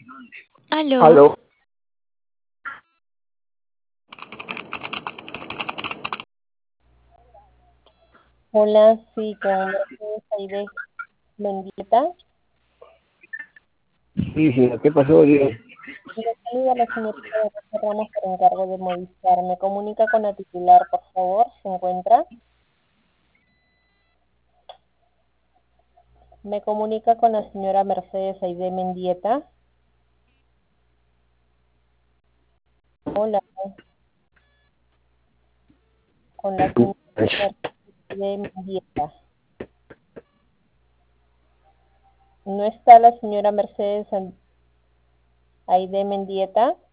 Aló, Aló, Hola, sí, con Mercedes Aide Mendieta. sí, sí, ¿qué pasó? Dime. Le saluda la señorita Vanessa Ramos por encargo de Movistar. ¿Me comunica con la titular, por favor? ¿Se encuentra? ¿Me comunica con la señora Mercedes Aide Mendieta? Hola, con la señora Mercedes Aide Mendieta. ¿No está la señora Mercedes Aide Mendieta?